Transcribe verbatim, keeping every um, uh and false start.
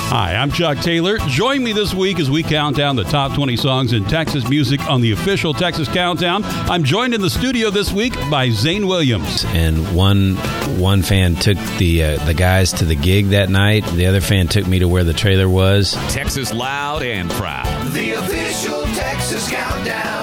Hi, I'm Chuck Taylor. Join me this week as we count down the top twenty songs in Texas music on the official Texas Countdown. I'm joined in the studio this week by Zane Williams. And one one fan took the uh, the guys to the gig that night. The other fan took me to where the trailer was. Texas loud and proud. The official Texas Countdown.